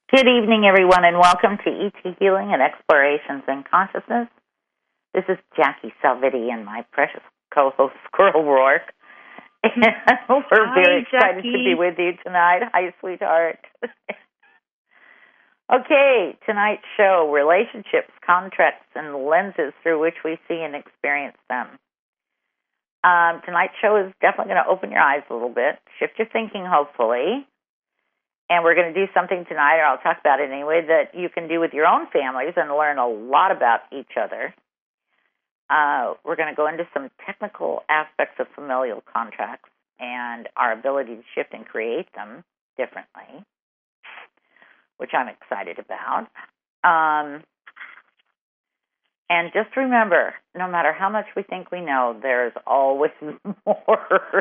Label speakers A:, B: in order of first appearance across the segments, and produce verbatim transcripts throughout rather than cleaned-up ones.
A: Good evening, everyone, and welcome to E T Healing and Explorations in Consciousness. This is Jackie Salvitti and my precious co-host, Squirrel Rourke. And we're
B: Hi,
A: very excited
B: Jackie.
A: to be with you tonight. Hi, sweetheart. Okay, tonight's show, relationships, contracts, and lenses through which we see and experience them. Um, tonight's show is definitely going to open your eyes a little bit, shift your thinking, hopefully. And we're going to do something tonight, or I'll talk about it anyway, that you can do with your own families and learn a lot about each other. Uh, we're going to go into some technical aspects of familial contracts and our ability to shift and create them differently, which I'm excited about. Um, and just remember, no matter how much we think we know, there's always more.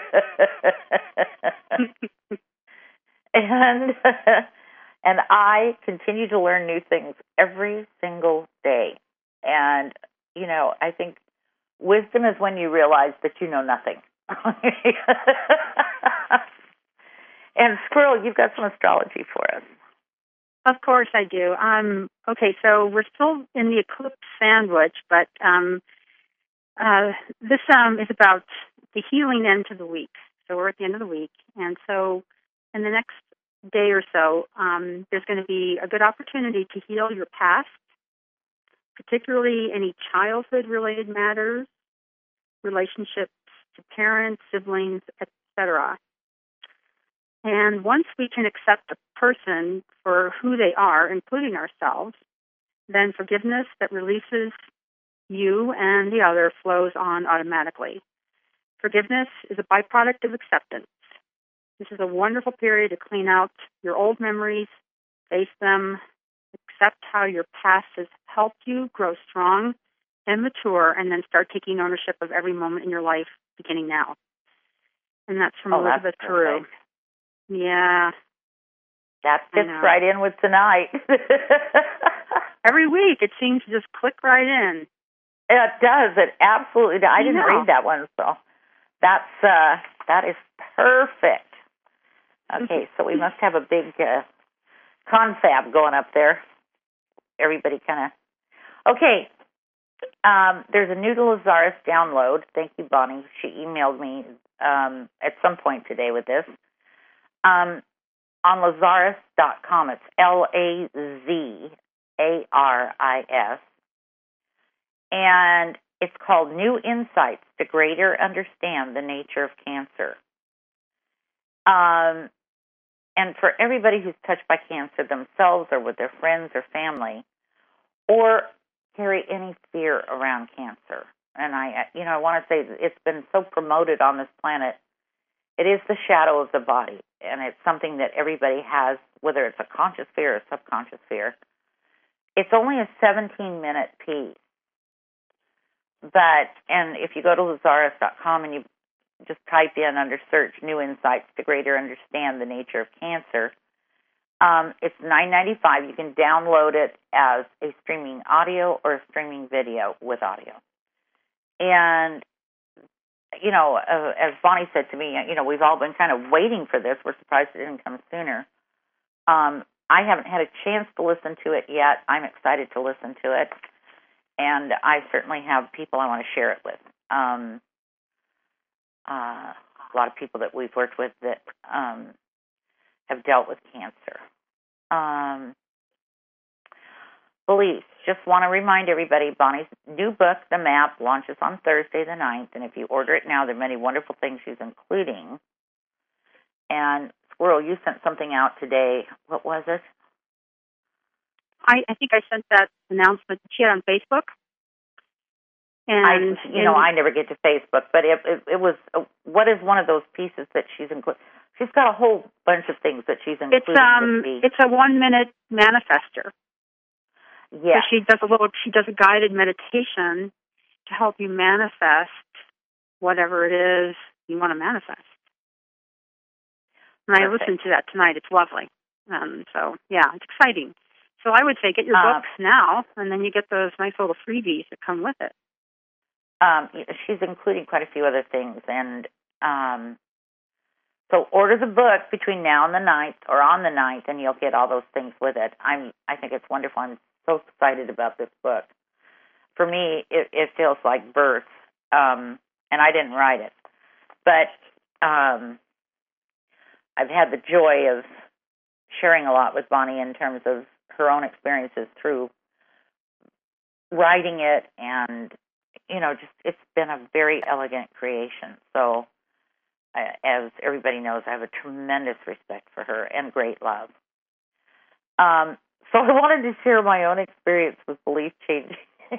A: And and I continue to learn new things every single day. And, you know, I think wisdom is when you realize that you know nothing. And Squirrel, you've got some astrology for us.
B: Of course I do. Um, okay, so we're still in the eclipse sandwich, but um, uh, this um, is about the healing end to the week. So we're at the end of the week, and so in the next day or so, um, there's going to be a good opportunity to heal your past, particularly any childhood-related matters, relationships to parents, siblings, et cetera. And once we can accept a person for who they are, including ourselves, then forgiveness that releases you and the other flows on automatically. Forgiveness is a byproduct of acceptance. This is a wonderful period to clean out your old memories, face them, accept how your past has helped you grow strong and mature, and then start taking ownership of every moment in your life beginning now. And that's from
A: Oh,
B: Elizabeth
A: that's
B: Peru. Yeah.
A: That fits right in with tonight.
B: Every week it seems to just click right in.
A: It does. It absolutely does. I didn't
B: know.
A: read that one, so that's uh, that is perfect. Okay, so we must have a big uh, confab going up there. Everybody kind of... Okay, um, there's a new to Lazarus download. Thank you, Bonnie. She emailed me um, at some point today with this. Um, on Lazarus dot com, it's L A Z A R I S. And it's called New Insights to Greater Understand the Nature of Cancer. Um, and for everybody who's touched by cancer themselves or with their friends or family, or carry any fear around cancer. And I, you know, I want to say it's been so promoted on this planet. It is the shadow of the body, and it's something that everybody has, whether it's a conscious fear or subconscious fear. It's only a seventeen-minute piece. But, and if you go to Lazarus dot com and you just type in under search New Insights to Greater Understand the Nature of Cancer, um, it's nine ninety-five. You can download it as a streaming audio or a streaming video with audio. And, you know, uh, as Bonnie said to me, you know, we've all been kind of waiting for this. We're surprised it didn't come sooner. Um, I haven't had a chance to listen to it yet. I'm excited to listen to it. And I certainly have people I want to share it with. Um, uh, a lot of people that we've worked with that um, have dealt with cancer. Um, beliefs. Just want to remind everybody, Bonnie's new book, The Map, launches on Thursday the ninth. And if you order it now, there are many wonderful things she's including. And, Squirrel, you sent something out today. What was it?
B: I, I think I sent that announcement to you on Facebook. And
A: I, you know, I never get to Facebook, but it, it, it was, uh, what is one of those pieces that she's included? She's got a whole bunch of things that she's including.
B: It's um, it's a one-minute manifester.
A: Yeah.
B: So she does a little, she does a guided meditation to help you manifest whatever it is you want to manifest. And Perfect. I listened to that tonight. It's lovely. Um, so, yeah, it's exciting. So I would say get your uh, books now, and then you get those nice little freebies that come with it.
A: Um, she's including quite a few other things, and um, So order the book between now and the ninth, or on the ninth, and you'll get all those things with it. I'm, I think it's wonderful. I'm so excited about this book. For me, it, it feels like birth, um, and I didn't write it. But um, I've had the joy of sharing a lot with Bonnie in terms of her own experiences through writing it, and, you know, just it's been a very elegant creation. So, uh, as everybody knows, I have a tremendous respect for her and great love. Um, so I wanted to share my own experience with belief changing.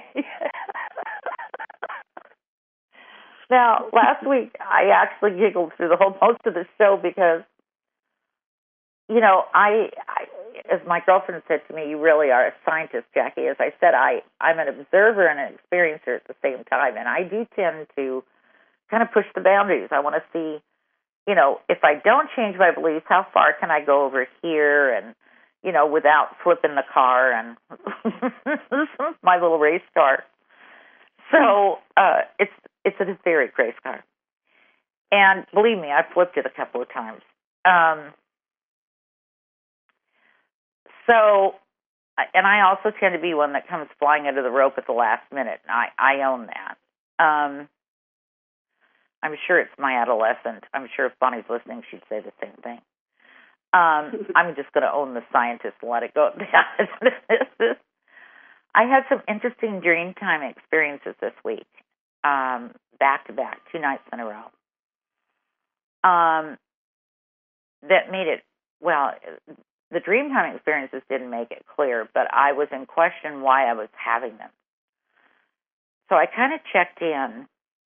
A: Now, last week, I actually giggled through the whole most of the show because, you know, I, I, as my girlfriend said to me, you really are a scientist, Jackie. As I said, I, I'm an observer and an experiencer at the same time, and I do tend to kind of push the boundaries. I want to see, you know, if I don't change my beliefs, how far can I go over here and, you know, without flipping the car and my little race car. So uh, it's it's an etheric race car. And believe me, I've flipped it a couple of times. Um, so, and I also tend to be one that comes flying under the rope at the last minute. And I, I own that. Um, I'm sure it's my adolescent. I'm sure if Bonnie's listening, she'd say the same thing. Um, I'm just going to own the scientist and let it go. I had some interesting dream time experiences this week, um, back to back, two nights in a row. Um, that made it, well, the dream time experiences didn't make it clear, but I was in question why I was having them. So I kind of checked in,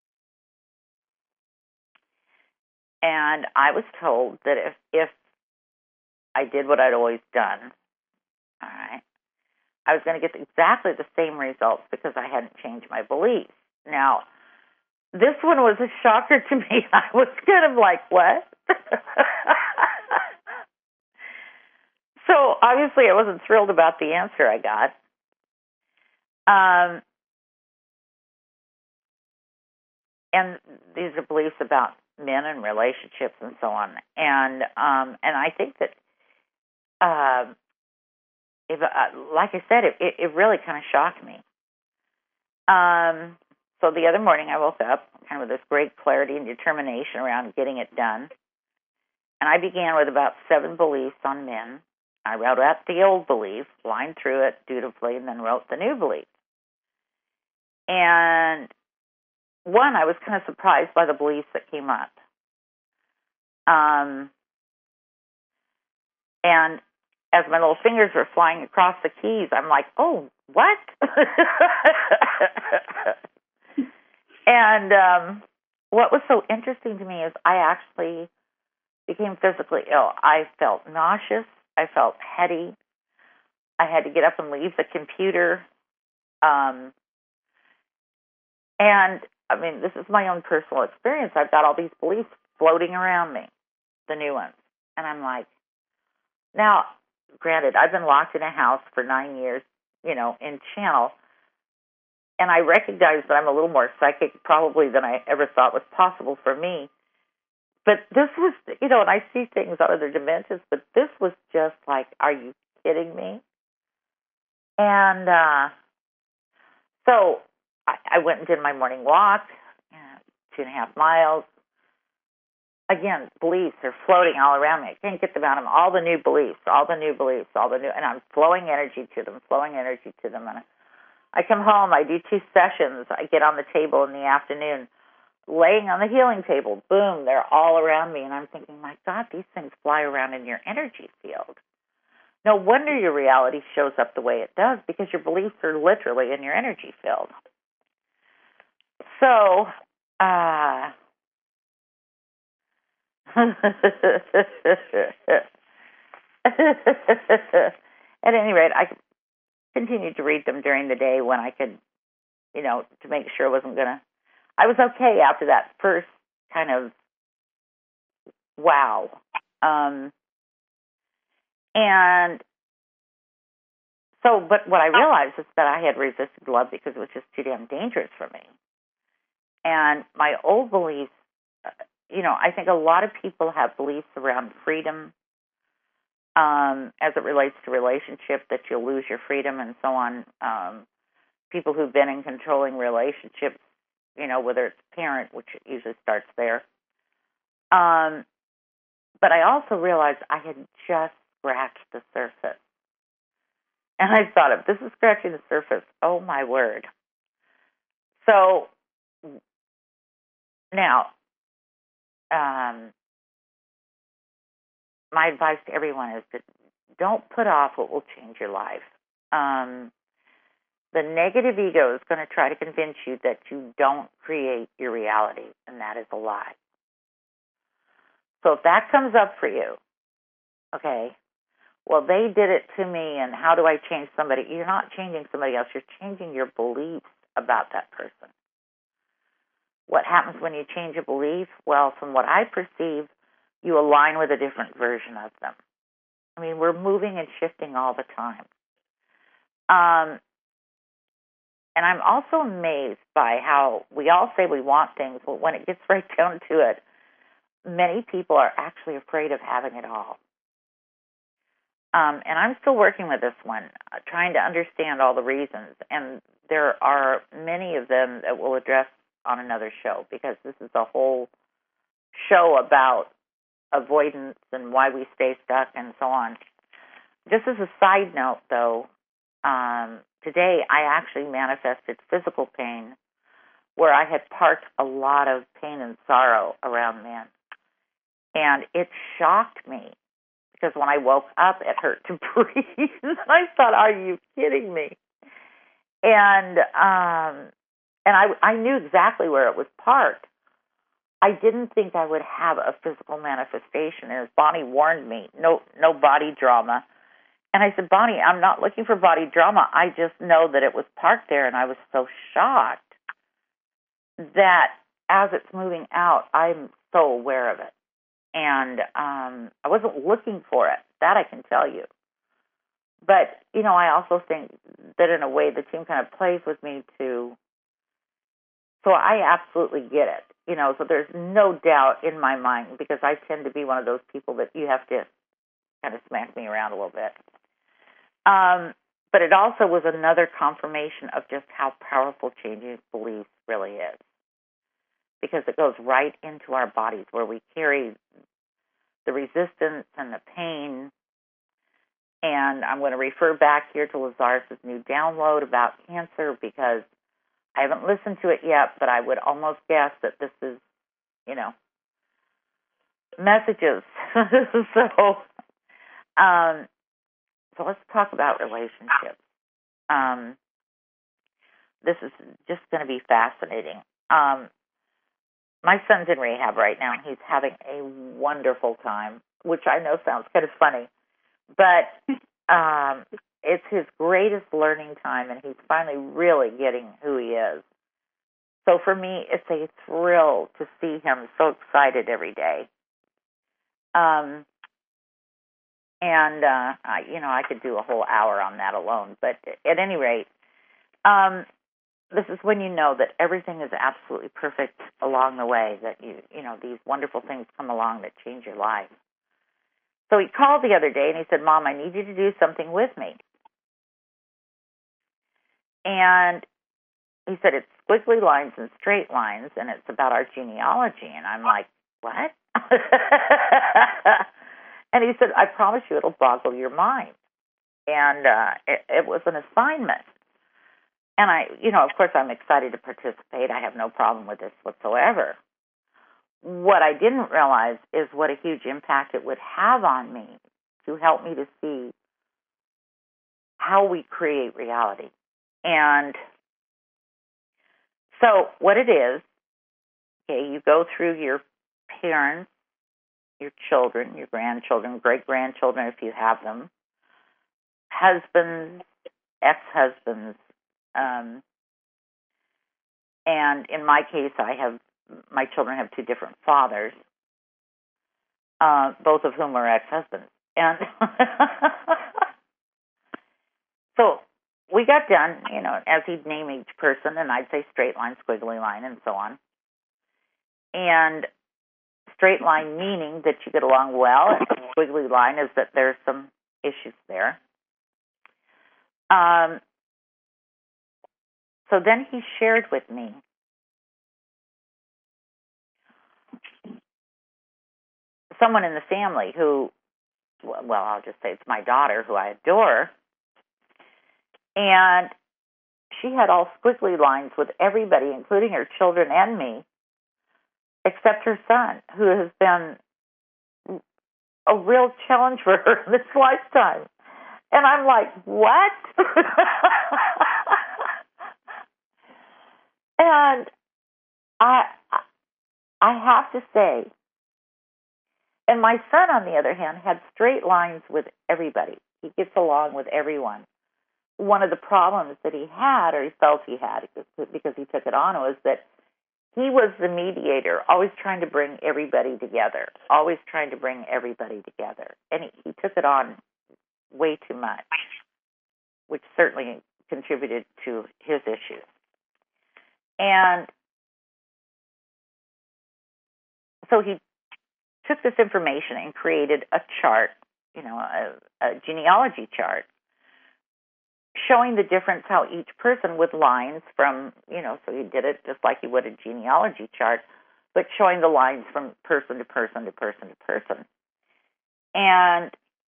A: and I was told that if, if I did what I'd always done, all right, I was going to get exactly the same results because I hadn't changed my beliefs. Now, this one was a shocker to me. I was kind of like, what? So, obviously, I wasn't thrilled about the answer I got. Um, and these are beliefs about men and relationships and so on. And um, and I think that, uh, if, uh, like I said, it, it, it really kind of shocked me. Um, so the other morning I woke up kind of with this great clarity and determination around getting it done. And I began with about seven beliefs on men. I wrote out the old belief, lined through it dutifully, and then wrote the new belief. And one, I was kind of surprised by the beliefs that came up. Um, and as my little fingers were flying across the keys, I'm like, oh, what? And um, what was so interesting to me is I actually became physically ill. I felt nauseous. I felt heady. I had to get up and leave the computer. Um, and, I mean, this is my own personal experience. I've got all these beliefs floating around me, the new ones. And I'm like, now, granted, I've been locked in a house for nine years, you know, in channel, and I recognize that I'm a little more psychic probably than I ever thought was possible for me. But this was, you know, and I see things on other dimensions, but this was just like, are you kidding me? And uh, so I, I went and did my morning walk, uh, two and a half miles. Again, beliefs are floating all around me. I can't get them out of them. All the new beliefs, all the new beliefs, all the new, and I'm flowing energy to them, flowing energy to them. And I come home, I do two sessions. I get on the table in the afternoon, laying on the healing table. Boom, they're all around me. And I'm thinking, my God, these things fly around in your energy field. No wonder your reality shows up the way it does, because your beliefs are literally in your energy field. So, uh, at any rate, I continued to read them during the day when I could, you know, to make sure I wasn't going to. I was okay after that first kind of wow. Um, and so, but what I realized is that I had resisted love because it was just too damn dangerous for me. And my old beliefs, uh, you know, I think a lot of people have beliefs around freedom um, as it relates to relationship, that you'll lose your freedom and so on. Um, people who've been in controlling relationships, you know, whether it's parent, which usually starts there. Um, but I also realized I had just scratched the surface. And I thought, if this is scratching the surface, oh my word. So now, um, my advice to everyone is to don't put off what will change your life. Um, the negative ego is going to try to convince you that you don't create your reality, and that is a lie. So if that comes up for you, okay, well, they did it to me, and how do I change somebody? You're not changing somebody else. You're changing your beliefs about that person. What happens when you change a belief? Well, from what I perceive, you align with a different version of them. I mean, we're moving and shifting all the time. Um, and I'm also amazed by how we all say we want things, but when it gets right down to it, many people are actually afraid of having it all. Um, and I'm still working with this one, uh, trying to understand all the reasons. And there are many of them that we'll address on another show, because this is a whole show about avoidance and why we stay stuck and so on. Just as a side note, though, um, today I actually manifested physical pain where I had parked a lot of pain and sorrow around men. And it shocked me, because when I woke up, it hurt to breathe. I thought, are you kidding me? And um, and I, I knew exactly where it was parked. I didn't think I would have a physical manifestation. And as Bonnie warned me, no, no body drama. And I said, Bonnie, I'm not looking for body drama. I just know that it was parked there. And I was so shocked that as it's moving out, I'm so aware of it. And um, I wasn't looking for it. That I can tell you. But, you know, I also think that in a way the team kind of plays with me too. So I absolutely get it. You know, so there's no doubt in my mind, because I tend to be one of those people that you have to kind of smack me around a little bit. Um, but it also was another confirmation of just how powerful changing beliefs really is, because it goes right into our bodies where we carry the resistance and the pain. And I'm going to refer back here to Lazarus' new download about cancer, because I haven't listened to it yet, but I would almost guess that this is, you know, messages. so, um, so let's talk about relationships. Um, this is just going to be fascinating. Um, my son's in rehab right now, and he's having a wonderful time, which I know sounds kind of funny, but um, it's his greatest learning time, and he's finally really getting who he is. So for me, it's a thrill to see him so excited every day. Um, and, uh, I, you know, I could do a whole hour on that alone. But at any rate, um, this is when you know that everything is absolutely perfect along the way, that, you, you know, these wonderful things come along that change your life. So he called the other day and he said, Mom, I need you to do something with me. And he said, it's squiggly lines and straight lines, and it's about our genealogy. And I'm like, what? And he said, I promise you it'll boggle your mind. And uh, it, it was an assignment. And I, you know, of course, I'm excited to participate. I have no problem with this whatsoever. What I didn't realize is what a huge impact it would have on me to help me to see how we create reality. And so what it is, okay, you go through your parents, your children, your grandchildren, great-grandchildren if you have them, husbands, ex-husbands, um, and in my case, I have, my children have two different fathers, uh, both of whom are ex-husbands. And so we got done, you know, as he'd name each person, and I'd say straight line, squiggly line, and so on. And straight line meaning that you get along well, and a squiggly line is that there's some issues there. Um, so then he shared with me someone in the family who, well, I'll just say it's my daughter, who I adore, and she had all squiggly lines with everybody, including her children and me, except her son, who has been a real challenge for her in this lifetime. And I'm like, what? And I, I have to say, and my son, on the other hand, had straight lines with everybody. He gets along with everyone. One of the problems that he had, or he felt he had, because he took it on, was that he was the mediator, always trying to bring everybody together, always trying to bring everybody together. And he, he took it on way too much, which certainly contributed to his issues. And so he took this information and created a chart, you know, a, a genealogy chart, showing the difference how each person with lines from, you know, so he did it just like he would a genealogy chart, but showing the lines from person to person to person to person. And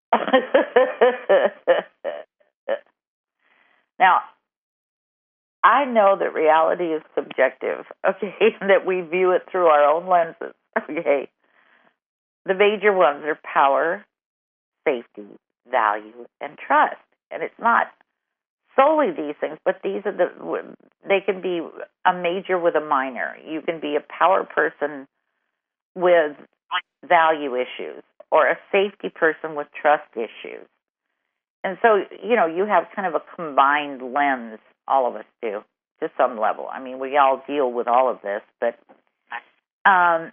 A: now, I know that reality is subjective, okay, and that we view it through our own lenses, okay. The major ones are power, safety, value, and trust. And it's not solely these things, but these are the, they can be a major with a minor. You can be a power person with value issues, or a safety person with trust issues. And so, you know, you have kind of a combined lens, all of us do, to some level. I mean, we all deal with all of this, but um,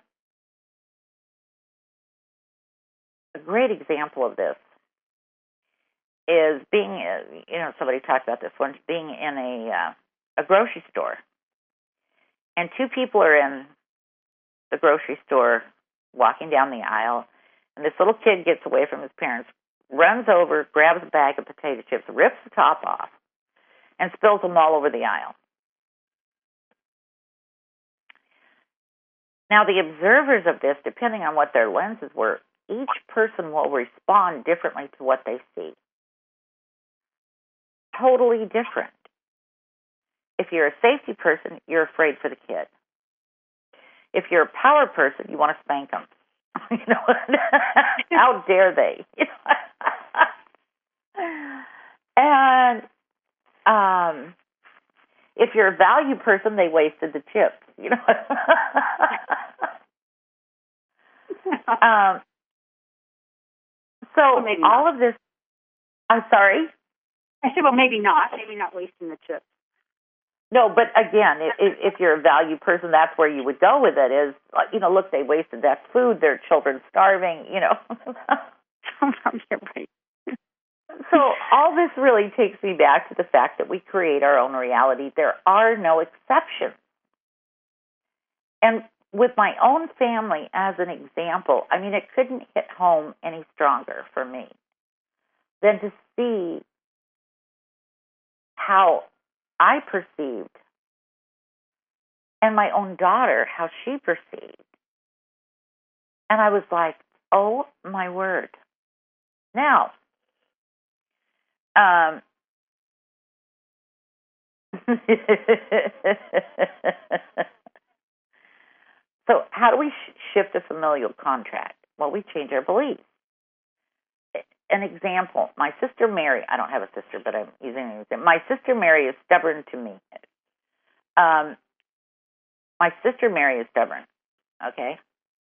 A: a great example of this is being, uh, you know, somebody talked about this once, being in a uh, a grocery store, and two people are in the grocery store walking down the aisle, and this little kid gets away from his parents, runs over, grabs a bag of potato chips, rips the top off, and spills them all over the aisle. Now, the observers of this, depending on what their lenses were, each person will respond differently to what they see. Totally different. If you're a safety person, you're afraid for the kid. If you're a power person, you want to spank them. You know, how dare they? And um, if you're a value person, they wasted the chips. You know. um, so
B: well, maybe
A: all
B: not.
A: of this. I'm sorry.
B: I said, well, maybe not. Maybe not wasting the chips.
A: No, but again, if, if you're a value person, that's where you would go with it. Is, you know, look, they wasted that food. Their children starving. You know.
B: You're right.
A: So all this really takes me back to the fact that we create our own reality. There are no exceptions. And with my own family as an example, I mean, it couldn't hit home any stronger for me than to see how I perceived, and my own daughter, how she perceived. And I was like, oh, my word. Now, um, so how do we sh- shift a familial contract? Well, we change our beliefs. An example, my sister Mary, I don't have a sister, but I'm using an example. My sister Mary is stubborn to me. Um, my sister Mary is stubborn, okay?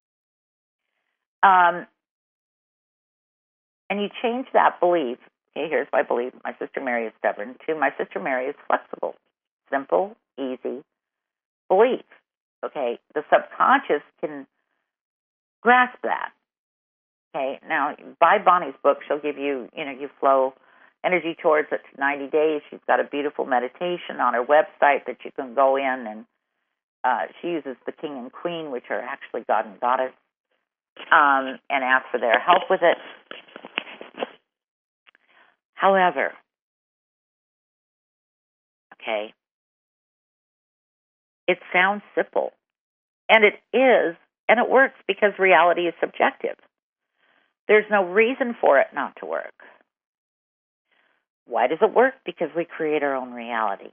A: Um, and you change that belief. Okay, here's my belief. My sister Mary is stubborn. To my sister Mary is flexible. Simple, easy belief. Okay, the subconscious can grasp that. Okay, now buy Bonnie's book. She'll give you, you know, you flow energy towards it to ninety days. She's got a beautiful meditation on her website that you can go in, and uh, she uses the king and queen, which are actually God and goddess. um, and ask for their help with it. However, okay, it sounds simple, and it is, and it works because reality is subjective. There's no reason for it not to work. Why does it work? Because we create our own reality.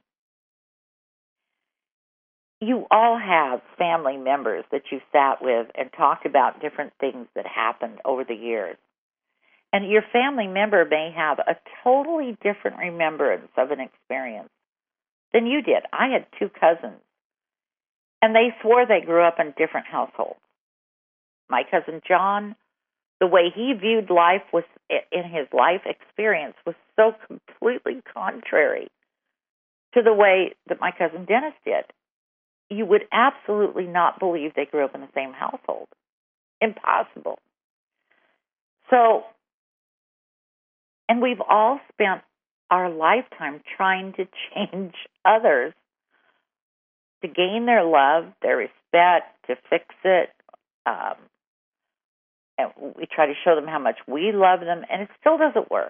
A: You all have family members that you've sat with and talked about different things that happened over the years. And your family member may have a totally different remembrance of an experience than you did. I had two cousins, and they swore they grew up in different households. My cousin John, the way he viewed life was in his life experience was so completely contrary to the way that my cousin Dennis did. You would absolutely not believe they grew up in the same household. Impossible. So, and we've all spent our lifetime trying to change others to gain their love, their respect, to fix it. Um, and we try to show them how much we love them, and it still doesn't work.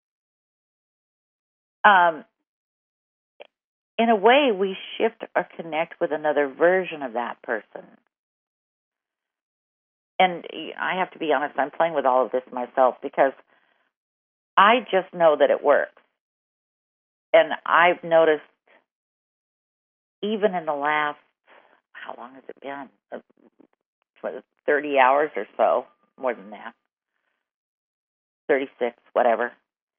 A: Um, in a way, we shift or connect with another version of that person. And I have to be honest, I'm playing with all of this myself because I just know that it works. And I've noticed even in the last, how long has it been? thirty hours or so, more than that. thirty-six, whatever.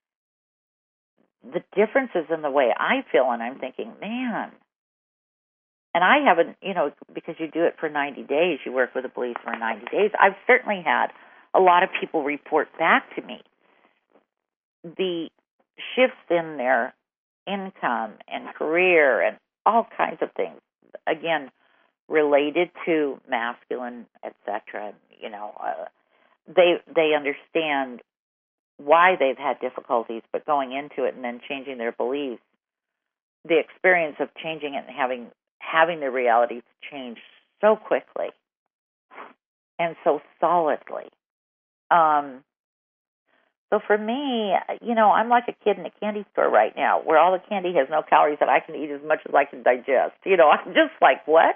A: The differences in the way I feel, and I'm thinking, man. And I haven't, you know, because you do it for ninety days, you work with the police for ninety days. I've certainly had a lot of people report back to me the shifts in their income and career and all kinds of things, again, related to masculine, et cetera. You know, uh, they they understand why they've had difficulties, but going into it and then changing their beliefs, the experience of changing it and having having their realities change so quickly and so solidly. Um, so for me, you know, I'm like a kid in a candy store right now where all the candy has no calories and I can eat as much as I can digest. You know, I'm just like, what?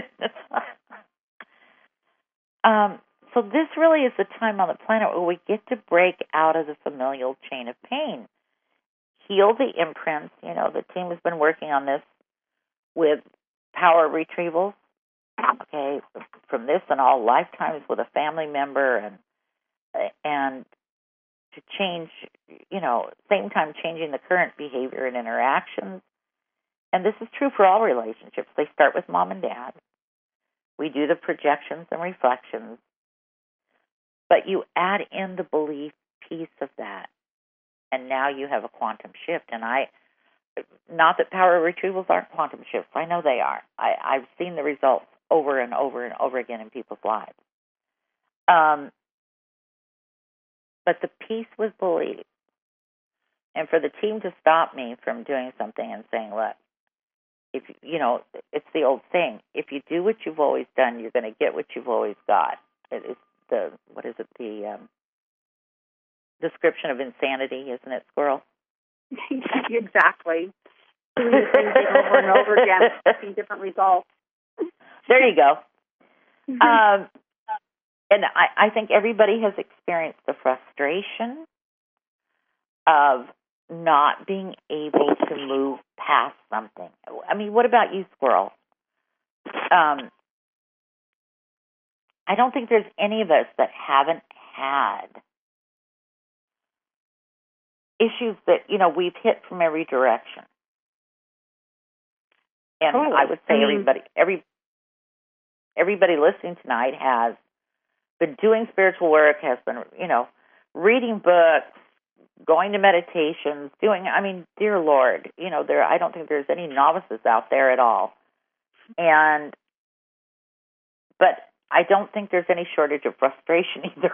A: um, so this really is the time on the planet where we get to break out of the familial chain of pain, heal the imprints. You know, the team has been working on this with power retrievals, okay, from this and all lifetimes with a family member, and and to change, you know, same time changing the current behavior and interactions. And this is true for all relationships. They start with mom and dad. We do the projections and reflections, but you add in the belief piece of that, and now you have a quantum shift. And I, not that power retrievals aren't quantum shifts. I know they are. I, I've seen the results over and over and over again in people's lives. Um, but the piece was belief. And for the team to stop me from doing something and saying, look, if you know, it's the old saying, if you do what you've always done, you're going to get what you've always got. It is the, what is it, the um, description of insanity, isn't it, Squirrel?
B: Exactly. Doing the same thing over and over again, seeing different results.
A: There you go. um, and I, I think everybody has experienced the frustration of not being able to move past something. I mean, what about you, Squirrel? Um, I don't think there's any of us that haven't had issues that, you know, we've hit from every direction. And totally. I would say I mean, everybody, every everybody listening tonight has been doing spiritual work, has been, you know, reading books, going to meditations, doing, I mean, dear Lord, you know, there. I don't think there's any novices out there at all. And, but I don't think there's any shortage of frustration either.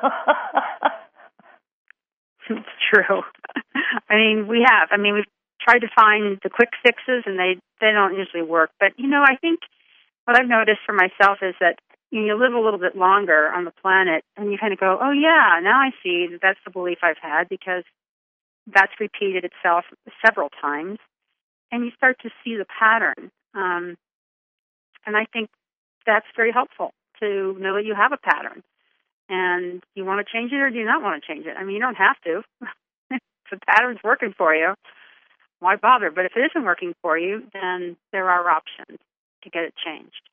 B: It's true. I mean, we have. I mean, we've tried to find the quick fixes, and they, they don't usually work. But, you know, I think what I've noticed for myself is that you live a little bit longer on the planet, and you kind of go, oh, yeah, now I see that that's the belief I've had because that's repeated itself several times, and you start to see the pattern. Um, and I think that's very helpful to know that you have a pattern, and you want to change it or do you not want to change it? I mean, you don't have to. If the pattern's working for you, why bother? But if it isn't working for you, then there are options to get it changed.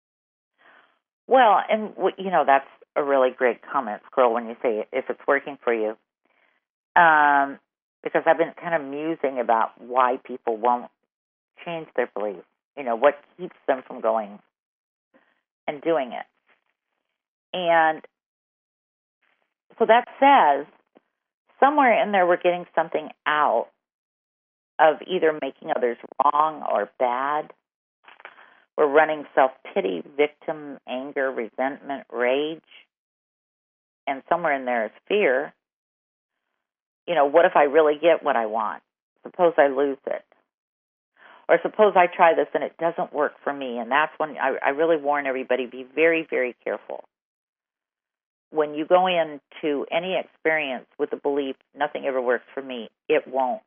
A: Well, and, you know, that's a really great comment, Squirrel, when you say if it's working for you. Um, because I've been kind of musing about why people won't change their beliefs. You know, what keeps them from going and doing it. And so that says somewhere in there we're getting something out of either making others wrong or bad. We're running self-pity, victim, anger, resentment, rage. And somewhere in there is fear. You know, what if I really get what I want? Suppose I lose it. Or suppose I try this and it doesn't work for me. And that's when I, I really warn everybody, be very, very careful. When you go into any experience with the belief, nothing ever works for me, it won't.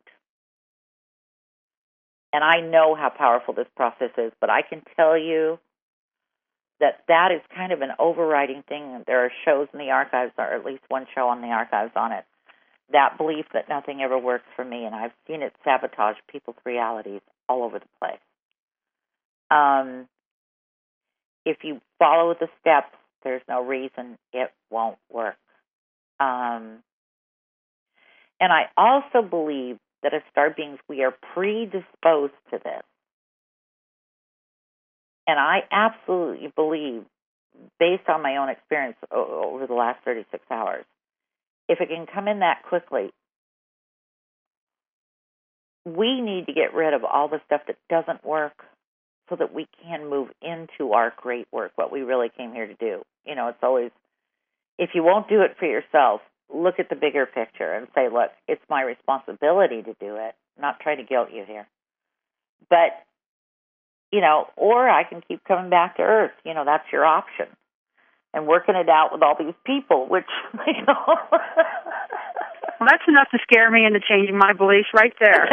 A: And I know how powerful this process is, but I can tell you that that is kind of an overriding thing. There are shows in the archives, or at least one show on the archives on it, that belief that nothing ever works for me, and I've seen it sabotage people's realities all over the place. Um, if you follow the steps, there's no reason it won't work. Um, and I also believe that as star beings, we are predisposed to this. And I absolutely believe, based on my own experience over the last thirty-six hours, if it can come in that quickly, we need to get rid of all the stuff that doesn't work so that we can move into our great work, what we really came here to do. You know, it's always, if you won't do it for yourself, look at the bigger picture and say, look, it's my responsibility to do it, not try to guilt you here. But, you know, or I can keep coming back to Earth. You know, that's your option. And working it out with all these people, which, you know.
B: Well, that's enough to scare me into changing my beliefs right there.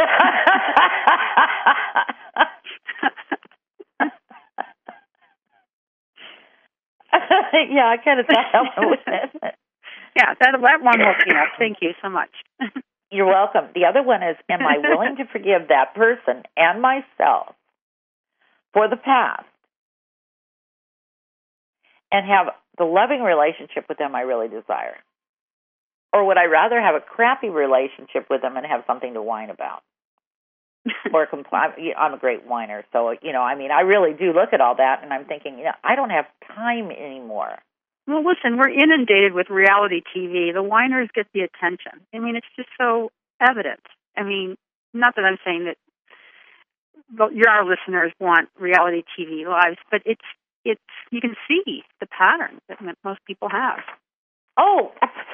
A: Yeah, I kind of thought that one was it.
B: Yeah, that, that one woke me up. Thank you so much.
A: You're welcome. The other one is, am I willing to forgive that person and myself for the past and have the loving relationship with them I really desire? Or would I rather have a crappy relationship with them and have something to whine about? Or complain? I'm a great whiner, so, you know, I mean, I really do look at all that, and I'm thinking, you know, I don't have time anymore.
B: Well, listen, we're inundated with reality T V. The whiners get the attention. I mean, it's just so evident. I mean, not that I'm saying that your our listeners want reality T V lives, but it's it's you can see the pattern that most people have.
A: Oh,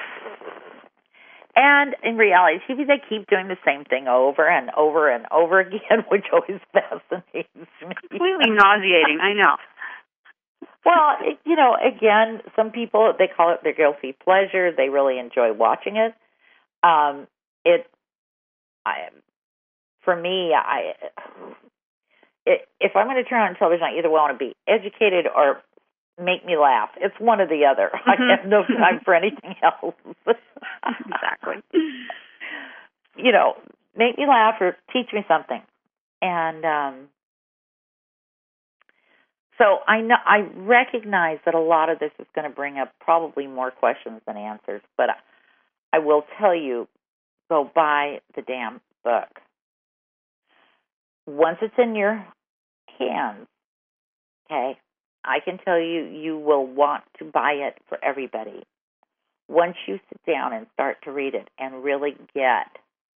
A: and in reality T V, they keep doing the same thing over and over and over again, which always fascinates me.
B: Completely nauseating, I know.
A: Well, it, you know, again, some people, they call it their guilty pleasure. They really enjoy watching it. Um, it, I, for me, I, it, if I'm going to turn on television, I either want to be educated or make me laugh. It's one or the other. Mm-hmm. I have no time for anything else.
B: Exactly.
A: You know, make me laugh or teach me something. And um, so I know I recognize that a lot of this is going to bring up probably more questions than answers, but I will tell you, go buy the damn book. Once it's in your hands, okay, I can tell you, you will want to buy it for everybody. Once you sit down and start to read it and really get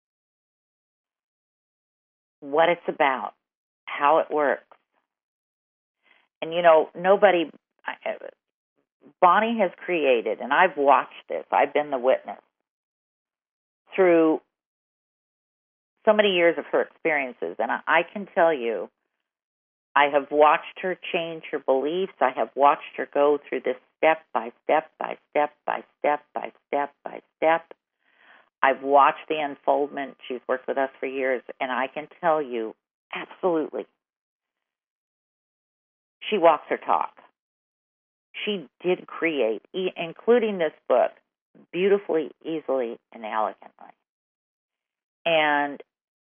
A: what it's about, how it works. And, you know, nobody, Bonnie has created, and I've watched this, I've been the witness, through so many years of her experiences. And I, I can tell you I have watched her change her beliefs. I have watched her go through this step by step by step by step by step by step. I've watched the unfoldment. She's worked with us for years, and I can tell you, absolutely, she walks her talk. She did create, including this book, beautifully, easily, and elegantly. And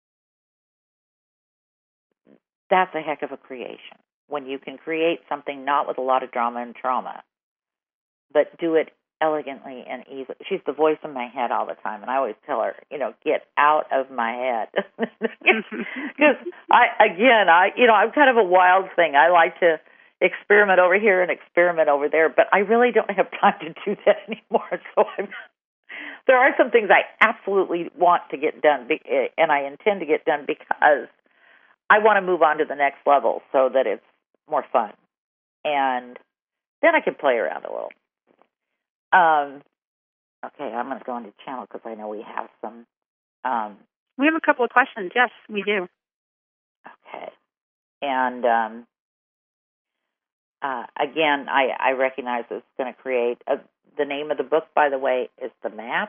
A: that's a heck of a creation. When you can create something not with a lot of drama and trauma, but do it elegantly and easily. She's the voice in my head all the time, and I always tell her, you know, get out of my head. Because I, again, I, you know, I'm kind of a wild thing. I like to experiment over here and experiment over there, but I really don't have time to do that anymore. So I'm, there are some things I absolutely want to get done, and I intend to get done because I want to move on to the next level so that it's more fun. And then I can play around a little. Um, okay, I'm going to go into channel because I know we have some. Um,
B: we have a couple of questions. Yes, we do.
A: Okay. And um, uh, again, I, I recognize it's going to create a, the name of the book, by the way, is The Map.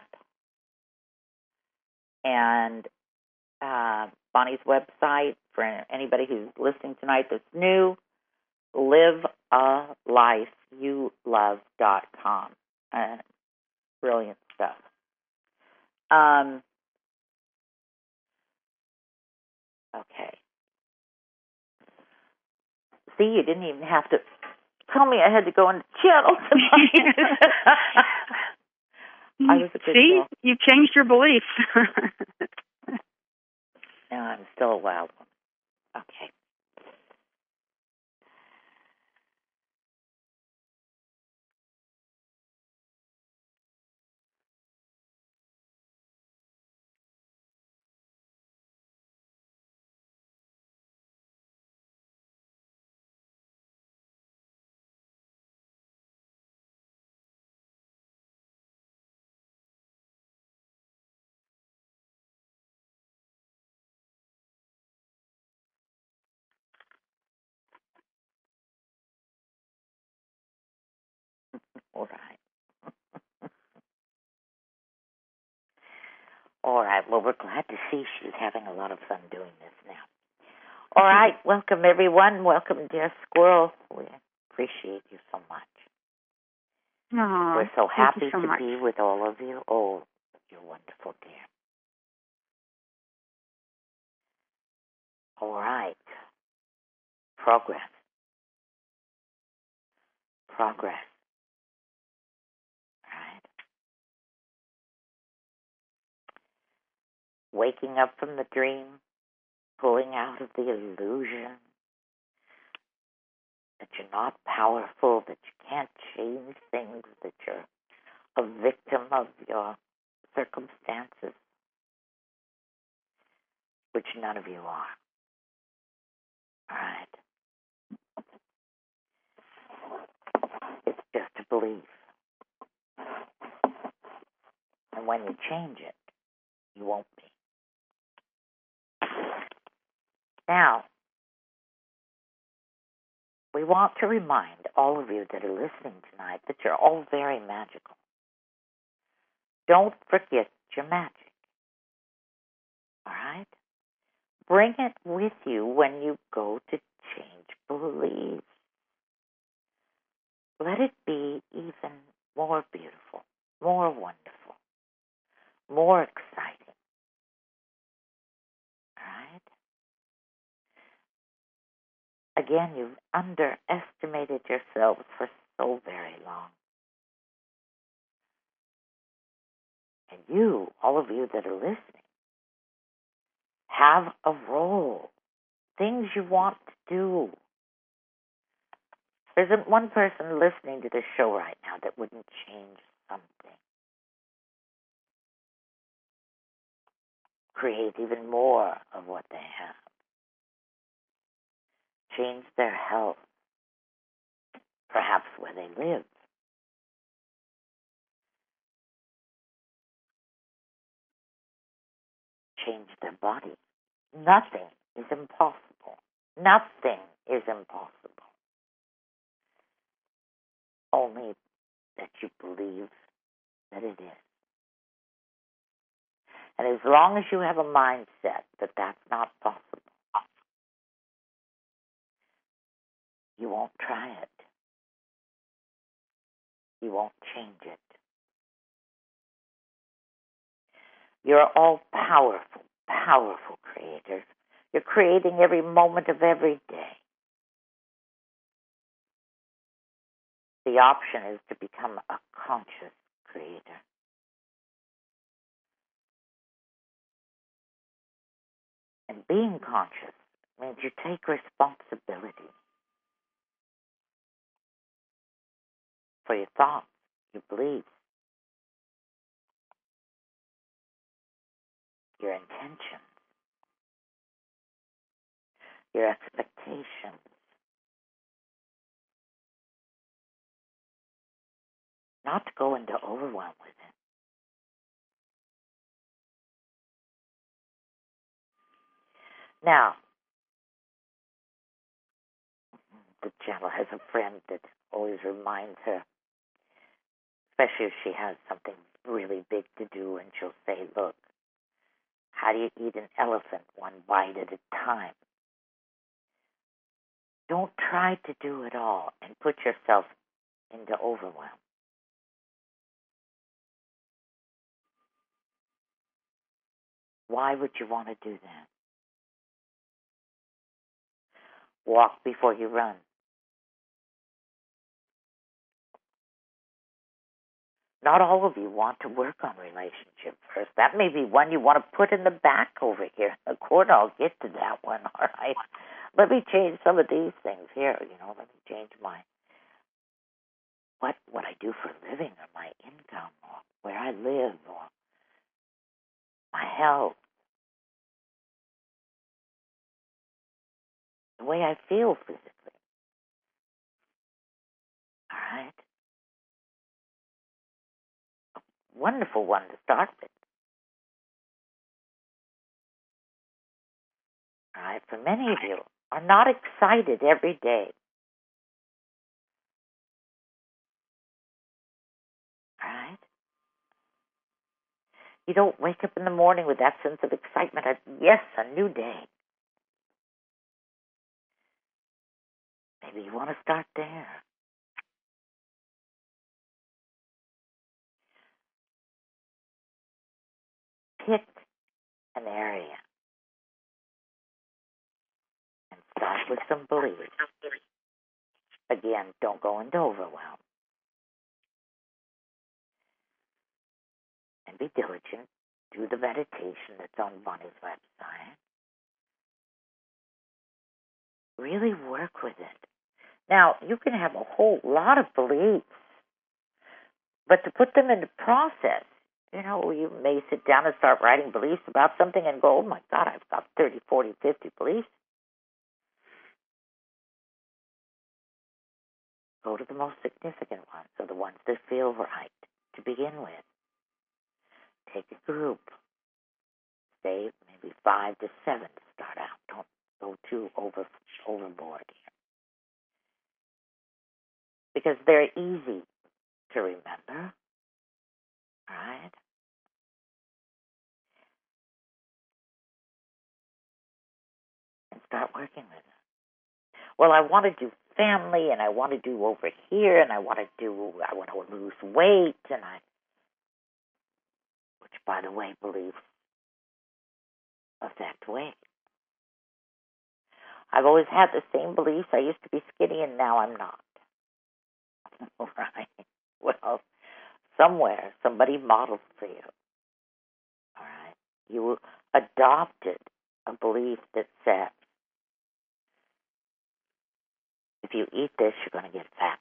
A: And uh, Bonnie's website, for anybody who's listening tonight that's new, live a life you love dot com. Uh, brilliant stuff. Um, okay. See, you didn't even have to tell me I had to go into channel tonight. I was a good
B: See,
A: girl.
B: you changed your beliefs.
A: No, I'm still a wild one. Okay. All right. All right. Well, we're glad to see she's having a lot of fun doing this now. All right. Welcome, everyone. Welcome, dear Squirrel. We appreciate you so much.
B: Aww,
A: we're so happy
B: so
A: to
B: much.
A: be with all of you. Oh, you're wonderful, dear. All right. Progress. Progress. All right. Waking up from the dream, pulling out of the illusion that you're not powerful, that you can't change things, that you're a victim of your circumstances, which none of you are. All right. It's just a belief. And when you change it, you won't be. Now, we want to remind all of you that are listening tonight that you're all very magical. Don't forget your magic. All right? Bring it with you when you go to change beliefs. Let it be even more beautiful, more wonderful, more exciting. All right? Again, you've underestimated yourselves for so very long. And you, all of you that are listening, have a role, things you want to do. There isn't one person listening to this show right now that wouldn't change something. Create even more of what they have. Change their health, perhaps where they live. Change their body. Nothing is impossible. Nothing is impossible. Only that you believe that it is. And as long as you have a mindset that that's not possible, you won't try it. You won't change it. You're all powerful, powerful creators. You're creating every moment of every day. The option is to become a conscious creator. And being conscious means you take responsibility for your thoughts, your beliefs, your intentions, your expectations. Not to go into overwhelm with it. Now, the channel has a friend that always reminds her, especially if she has something really big to do, and she'll say, look, how do you eat an elephant one bite at a time? Don't try to do it all and put yourself into overwhelm. Why would you want to do that? Walk before you run. Not all of you want to work on relationships first. That may be one you want to put in the back over here in the corner. I'll get to that one, all right? Let me change some of these things here, you know. Let me change my, what, what I do for a living, or my income, or where I live, or my health. The way I feel physically. All right? A wonderful one to start with. All right? For many of you are not excited every day. All right? You don't wake up in the morning with that sense of excitement of, yes, a new day. Maybe you want to start there. Pick an area and start with some beliefs. Again, don't go into overwhelm. And be diligent. Do the meditation that's on Bonnie's website. Really work with it. Now, you can have a whole lot of beliefs, but to put them into process, you know, you may sit down and start writing beliefs about something and go, oh my God, I've got thirty, forty, fifty beliefs. Go to the most significant ones, or the ones that feel right to begin with. Take a group. Say maybe five to seven to start out. Don't go too over overboard here. Because they're easy to remember. All right? And start working with it. Well, I want to do family, and I want to do over here, and I want to do, I want to lose weight, and I, which, by the way, beliefs affect weight. I've always had the same beliefs. I used to be skinny, and now I'm not. Right? Well, somewhere, somebody modeled for you. All right? You adopted a belief that said, if you eat this, you're going to get fat.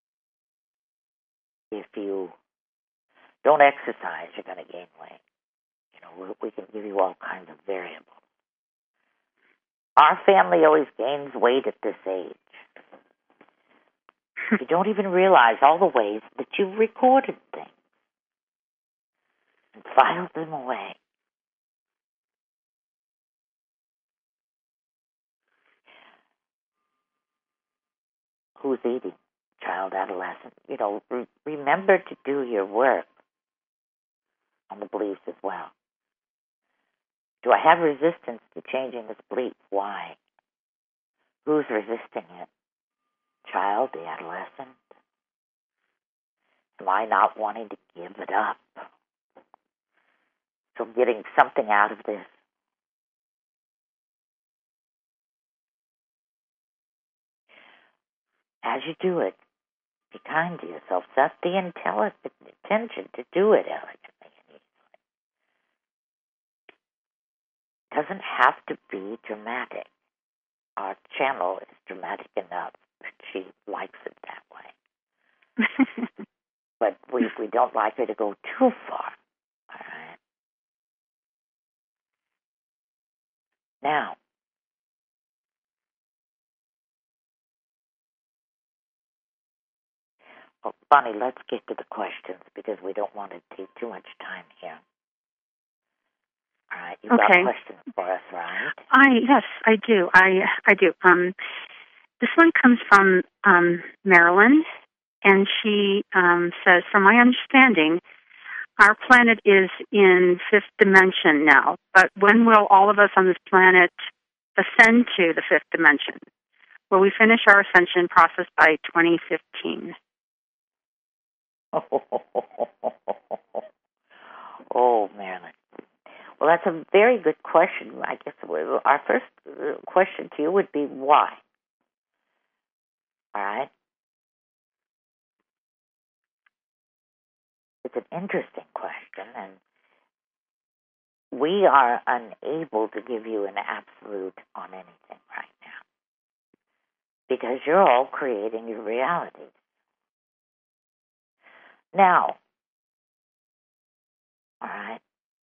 A: If you don't exercise, you're going to gain weight. You know, we can give you all kinds of variables. Our family always gains weight at this age. You don't even realize all the ways that you've recorded things and filed them away. who's eating? Child, adolescent. You know, re- remember to do your work on the beliefs as well. Do I have resistance to changing this belief? Why? Who's resisting it? Child, the adolescent? Am I not wanting to give it up? So I'm getting something out of this. As you do it, be kind to yourself. Set the intelli- intention to do it elegantly and easily. It doesn't have to be dramatic. Our channel is dramatic enough that she likes it that way. But we, we don't like her to go too far. All right? Now, well, Bonnie, let's get to the questions because we don't want to take too much time here. All right, you've
B: okay.
A: got questions for us, right?
B: I yes, I do. I I do. Um, this one comes from um, Marilyn, and she um, says, "From my understanding, our planet is in fifth dimension now. But when will all of us on this planet ascend to the fifth dimension? Will we finish our ascension process by twenty fifteen?"
A: Oh, Marilyn. Well, that's a very good question. I guess our first question to you would be why? All right? It's an interesting question, and we are unable to give you an absolute on anything right now because you're all creating your realities. Now, all right,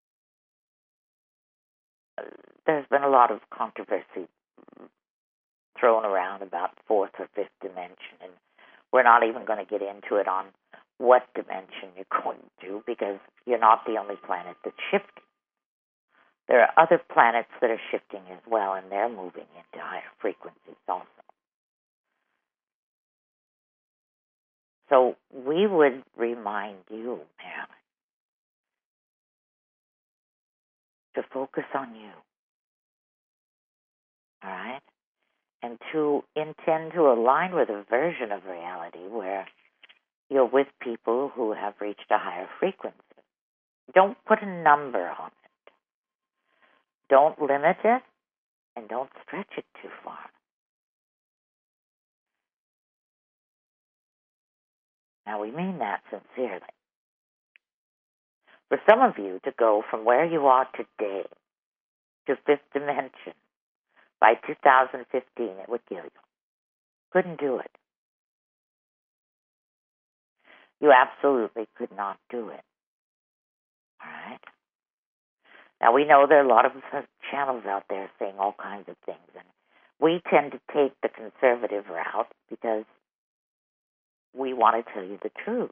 A: there's been a lot of controversy thrown around about fourth or fifth dimension, and we're not even going to get into it on what dimension you're going to because you're not the only planet that's shifting. There are other planets that are shifting as well, and they're moving into higher frequencies also. So we would remind you, Marilyn, to focus on you, all right? And to intend to align with a version of reality where you're with people who have reached a higher frequency. Don't put a number on it. Don't limit it, and don't stretch it too far. Now, we mean that sincerely. For some of you to go from where you are today to fifth dimension by two thousand fifteen, it would kill you. Couldn't do it. You absolutely could not do it. All right? Now, we know there are a lot of channels out there saying all kinds of things, and we tend to take the conservative route because we want to tell you the truth.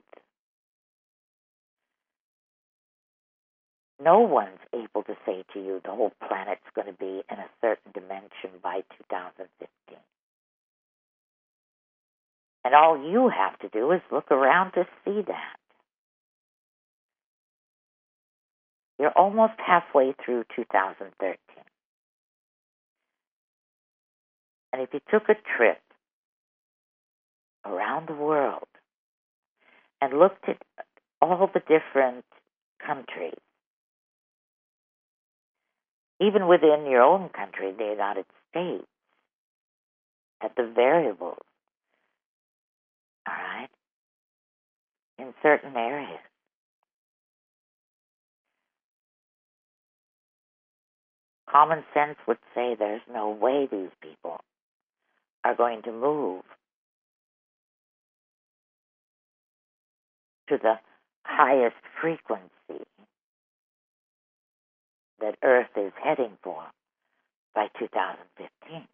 A: No one's able to say to you the whole planet's going to be in a certain dimension by two thousand fifteen. And all you have to do is look around to see that. You're almost halfway through two thousand thirteen. And if you took a trip around the world and looked at all the different countries, even within your own country, the United States, at the variables, all right, in certain areas, common sense would say there's no way these people are going to move to the highest frequency that Earth is heading for by two thousand fifteen.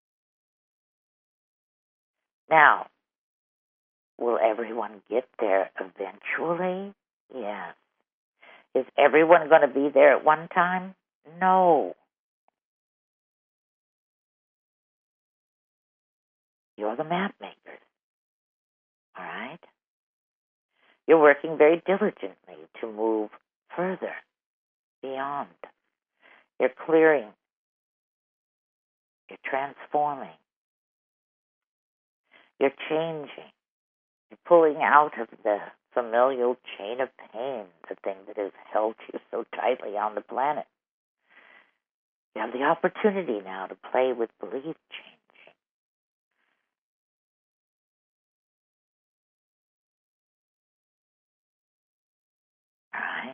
A: Now, will everyone get there eventually? Yes. Is everyone going to be there at one time? No. You're the map makers. All right? You're working very diligently to move further, beyond. You're clearing. You're transforming. You're changing. You're pulling out of the familial chain of pain, the thing that has held you so tightly on the planet. You have the opportunity now to play with belief changing. All right?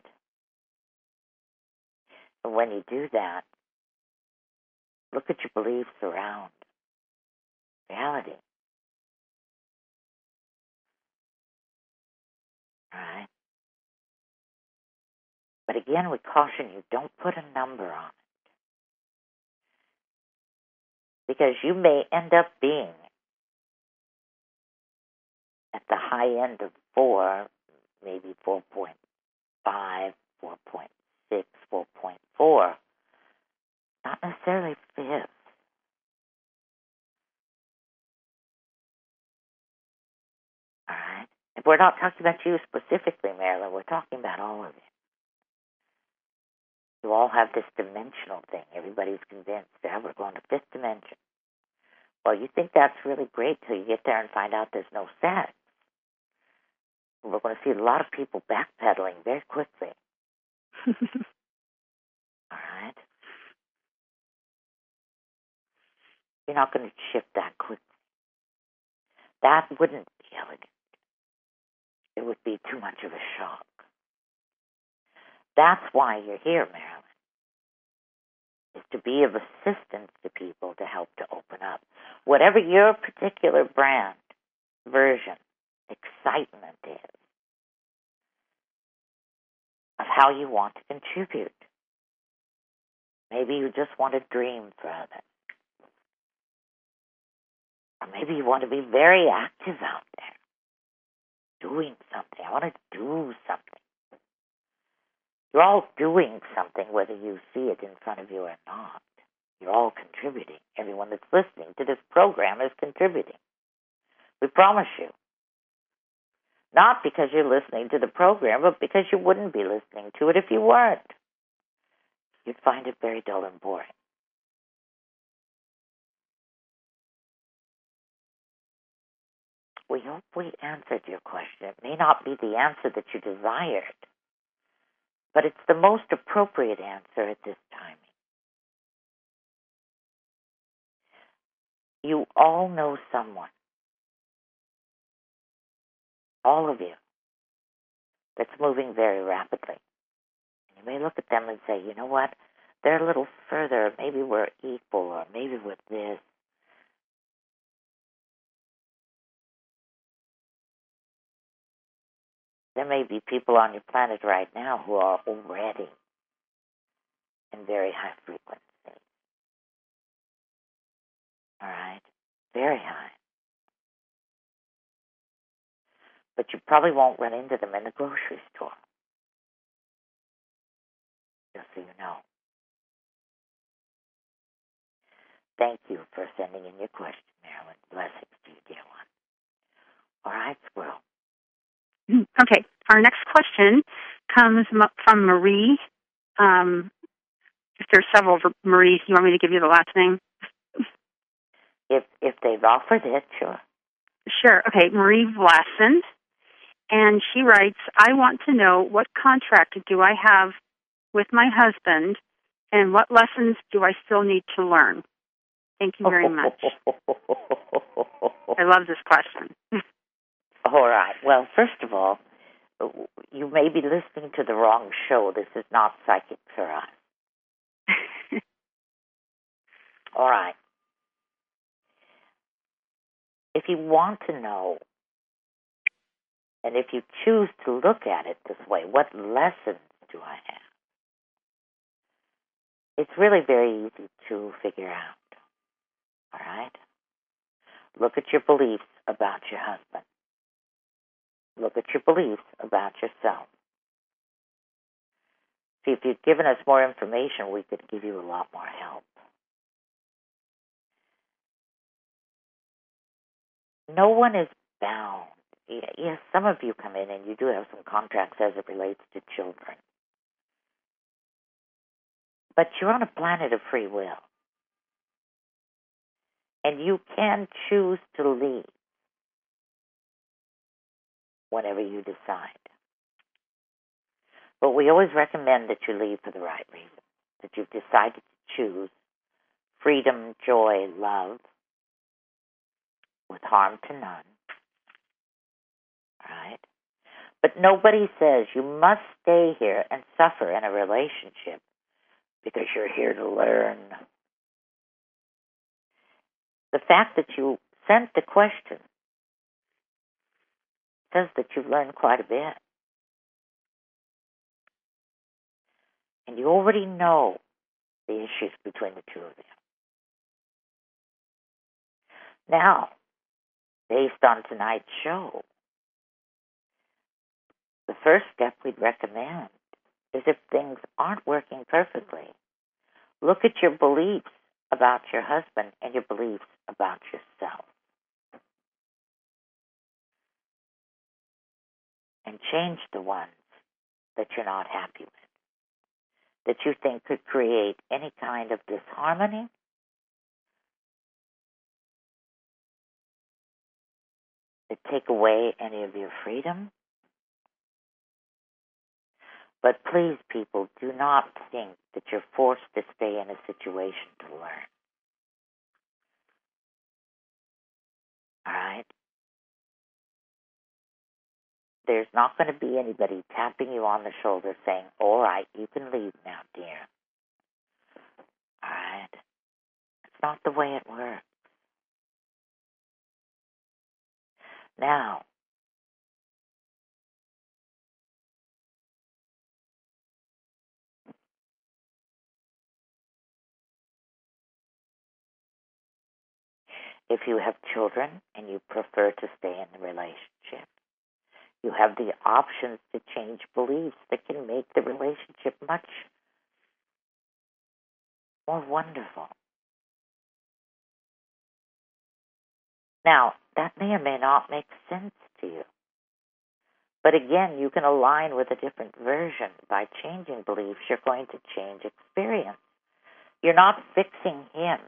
A: And when you do that, look at your beliefs around reality. All right? But again, we caution you, don't put a number on it. Because you may end up being at the high end of four, maybe four point five, four point six, four point four, not necessarily fifth. All right? If we're not talking about you specifically, Marilyn, we're talking about all of you. You all have this dimensional thing. Everybody's convinced that we're going to fifth dimension. Well, you think that's really great till you get there and find out there's no sex. We're going to see a lot of people backpedaling very quickly. All right? You're not going to shift that quickly. That wouldn't be elegant. It would be too much of a shock. That's why you're here, Marilyn, is to be of assistance to people to help to open up. Whatever your particular brand, version, excitement is of how you want to contribute. Maybe you just want to dream for others. Or maybe you want to be very active out there, doing something. I want to do something. You're all doing something, whether you see it in front of you or not. You're all contributing. Everyone that's listening to this program is contributing. We promise you. Not because you're listening to the program, but because you wouldn't be listening to it if you weren't. You'd find it very dull and boring. We hope we answered your question. It may not be the answer that you desired, but it's the most appropriate answer at this timing. You all know someone, all of you, that's moving very rapidly. And you may look at them and say, you know what, they're a little further, maybe we're equal, or maybe we're this. There may be people on your planet right now who are already in very high frequency. All right? Very high. But you probably won't run into them in the grocery store. Just so you know. Thank you for sending in your question, Marilyn. Blessings to you, dear one. All right, Squirrel.
B: Okay. Our next question comes from Marie. Um, if there's several Maries, you want me to give you the last name?
A: If if they've offered it, sure.
B: Sure. Okay. Marie Vlassen. And she writes, I want to know what contract do I have with my husband and what lessons do I still need to learn? Thank you very much. I love this question.
A: All right. Well, first of all, you may be listening to the wrong show. This is not Psychic for Us. All right. If you want to know, and if you choose to look at it this way, what lessons do I have? It's really very easy to figure out. All right? Look at your beliefs about your husband. Look at your beliefs about yourself. See, if you'd given us more information, we could give you a lot more help. No one is bound yes, some of you come in and you do have some contracts as it relates to children. But you're on a planet of free will. And you can choose to leave whenever you decide. But we always recommend that you leave for the right reason, that you've decided to choose freedom, joy, love, with harm to none. Right? But nobody says you must stay here and suffer in a relationship because you're here to learn. The fact that you sent the question says that you've learned quite a bit. And you already know the issues between the two of you. Now, based on tonight's show, the first step we'd recommend is if things aren't working perfectly, look at your beliefs about your husband and your beliefs about yourself. And change the ones that you're not happy with, that you think could create any kind of disharmony, that take away any of your freedom. But please, people, do not think that you're forced to stay in a situation to learn. All right? There's not going to be anybody tapping you on the shoulder saying, all right, you can leave now, dear. All right? It's not the way it works. Now, if you have children and you prefer to stay in the relationship, you have the options to change beliefs that can make the relationship much more wonderful. Now, that may or may not make sense to you. But again, you can align with a different version. By changing beliefs, you're going to change experience. You're not fixing him.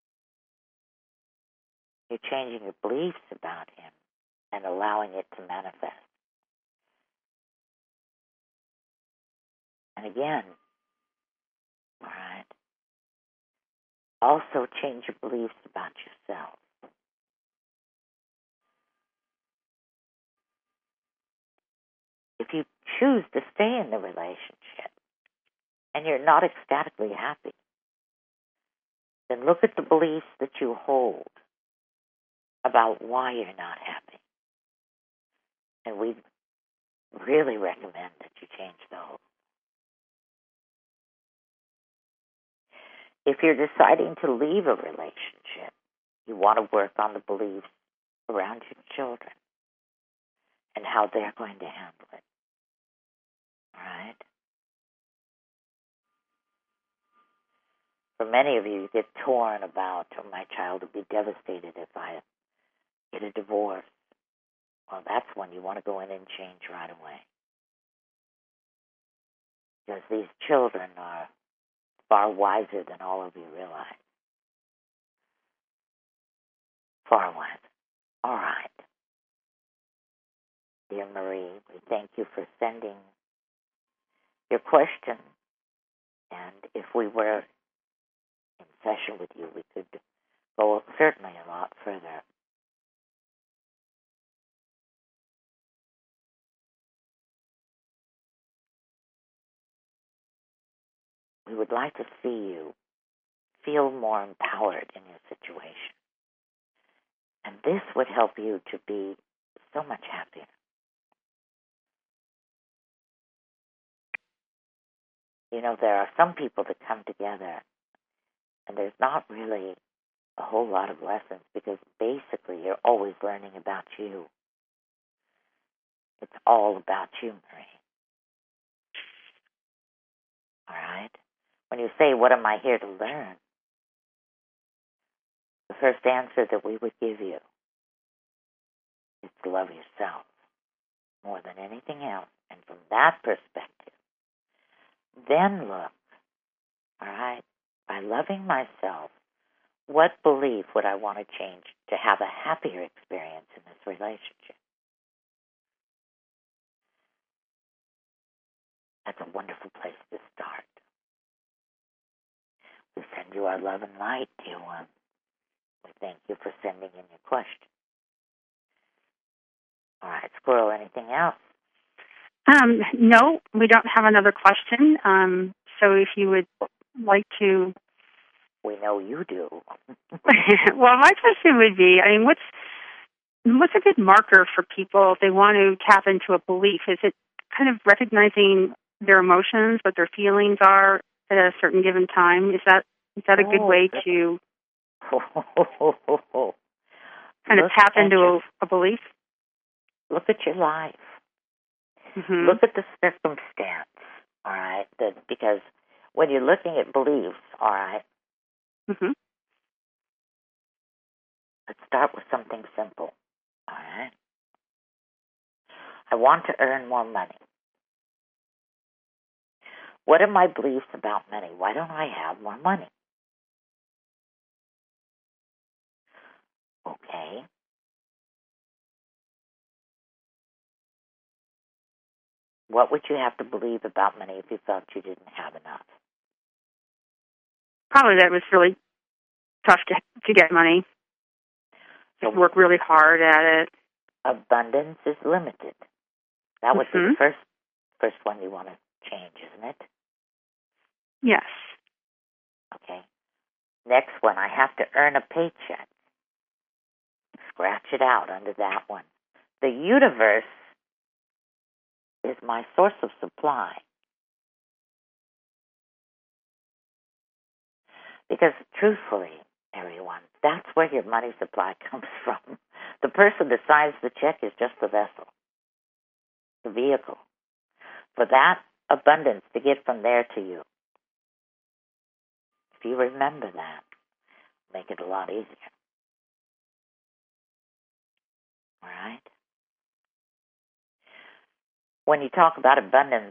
A: You're changing your beliefs about him and allowing it to manifest. And again, all right, also change your beliefs about yourself. If you choose to stay in the relationship and you're not ecstatically happy, then look at the beliefs that you hold about why you're not happy. And we really recommend that you change those. If you're deciding to leave a relationship, you want to work on the beliefs around your children and how they're going to handle it. All right? For many of you, you get torn about, oh, my child would be devastated if I get a divorce. Well, that's when you want to go in and change right away. Because these children are far wiser than all of you realize. Far wiser. All right. Dear Marie, we thank you for sending your question. And if we were in session with you, we could go certainly a lot further. We would like to see you feel more empowered in your situation. And this would help you to be so much happier. You know, there are some people that come together and there's not really a whole lot of lessons because basically you're always learning about you. It's all about you, Marie. All right? When you say, what am I here to learn? The first answer that we would give you is to love yourself more than anything else. And from that perspective, then look, all right, by loving myself, what belief would I want to change to have a happier experience in this relationship? That's a wonderful place to start. We send you our love and light, dear one. We thank you for sending in your question. All right, Squirrel, anything else?
B: Um, no, we don't have another question. Um, so if you would like to...
A: We know you do.
B: Well, my question would be, I mean, what's what's a good marker for people if they want to tap into a belief? Is it kind of recognizing their emotions, what their feelings are at a certain given time? Is that is that a good
A: Oh,
B: way
A: good.
B: to
A: kind
B: kind of tap into a, a belief?
A: Look at your life.
B: Mm-hmm.
A: Look at the circumstance, all right? The, because when you're looking at beliefs, all right,
B: Mm-hmm.
A: let's start with something simple, all right? I want to earn more money. What are my beliefs about money? Why don't I have more money? Okay. What would you have to believe about money if you felt you didn't have enough?
B: Probably that it was really tough to to get money.
A: So
B: Work really hard at it.
A: Abundance is limited. That would
B: Mm-hmm.
A: be the first first one you want to change, isn't it?
B: Yes.
A: Okay. Next one, I have to earn a paycheck. Scratch it out under that one. The universe is my source of supply. Because truthfully, everyone, that's where your money supply comes from. The person that signs the check is just the vessel, the vehicle, for that abundance to get from there to you. If you remember that, make it a lot easier. All right? When you talk about abundance,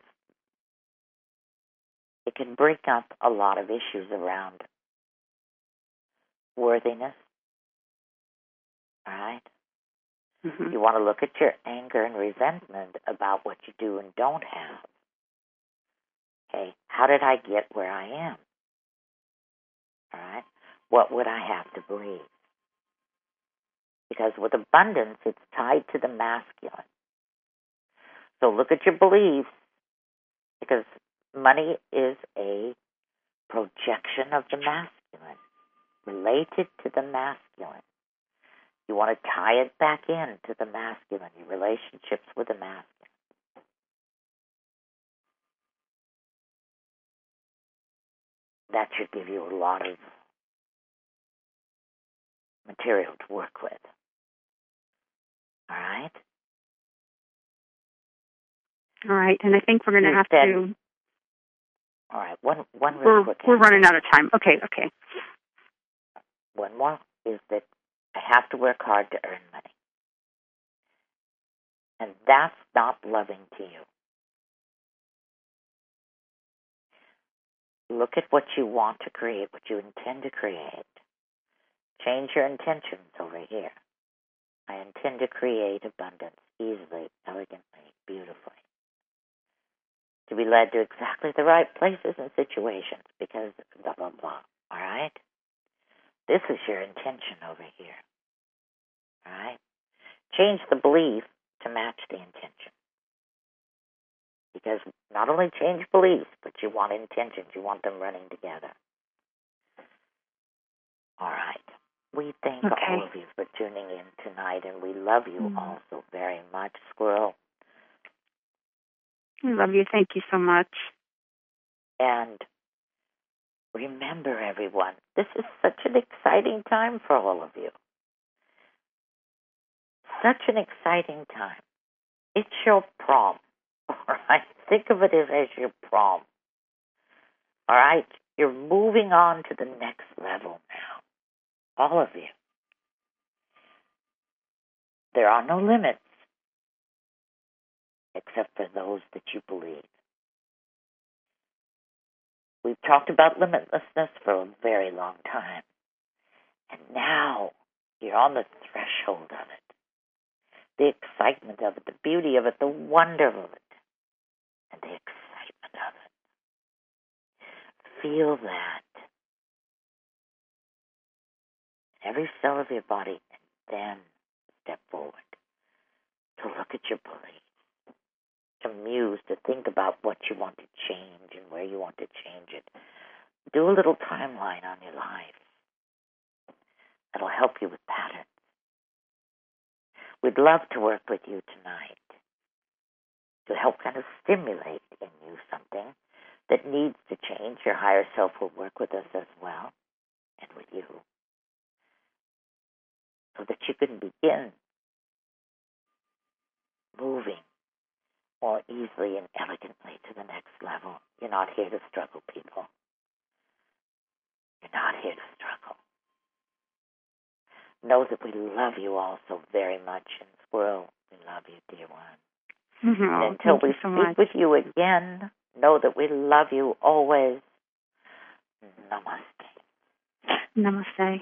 A: it can bring up a lot of issues around worthiness. All right?
B: Mm-hmm.
A: You want to look at your anger and resentment about what you do and don't have. Okay, how did I get where I am? All right? What would I have to believe? Because with abundance, it's tied to the masculine. So look at your beliefs, because money is a projection of the masculine, related to the masculine. You want to tie it back in to the masculine, your relationships with the masculine. That should give you a lot of material to work with. All right?
B: All right, and I think we're going to have
A: said,
B: to...
A: All right, one, one real
B: We're,
A: quick
B: we're
A: answer.
B: running out of time. Okay, okay.
A: One more is that I have to work hard to earn money. And that's not loving to you. Look at what you want to create, what you intend to create. Change your intentions over here. I intend to create abundance easily, elegantly, beautifully. To be led to exactly the right places and situations because blah, blah, blah. All right? This is your intention over here. All right? Change the belief to match the intention. Because not only change beliefs, but you want intentions. You want them running together. All right. We thank
B: Okay.
A: all of you for tuning in tonight, and we love you mm-hmm. also very much, Squirrel.
B: I love you. Thank you so much.
A: And remember, everyone, this is such an exciting time for all of you. Such an exciting time. It's your prom. All right? Think of it as, as your prom. All right? You're moving on to the next level now. All of you. There are no limits except for those that you believe. We've talked about limitlessness for a very long time. And now you're on the threshold of it. The excitement of it, the beauty of it, the wonder of it, and the excitement of it. Feel that. Every cell of your body, and then step forward to look at your beliefs, to muse, to think about what you want to change and where you want to change it. Do a little timeline on your life. That'll help you with patterns. We'd love to work with you tonight to help kind of stimulate in you something that needs to change. Your higher self will work with us as well, and with you, so that you can begin moving more easily and elegantly to the next level. You're not here to struggle, people. You're not here to struggle. Know that we love you all so very much, and Squirrel, we love you, dear one.
B: Mm-hmm.
A: And until we
B: so
A: speak
B: much.
A: with you again, know that we love you always. Namaste.
B: Namaste.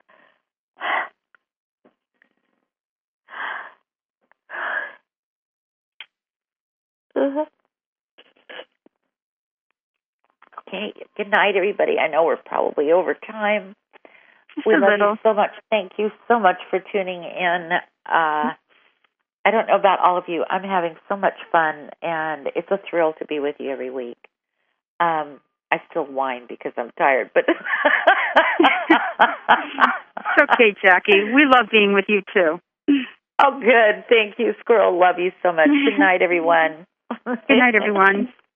A: Okay, good night, everybody. I know we're probably over time.
B: Just
A: we
B: a
A: love
B: little.
A: you so much. Thank you so much for tuning in. Uh, I don't know about all of you. I'm having so much fun, and it's a thrill to be with you every week. Um, I still whine because I'm tired, but
B: It's okay, Jackie. We love being with you, too.
A: Oh, good. Thank you, Squirrel. Love you so much. Good night, everyone.
B: Good night, everyone.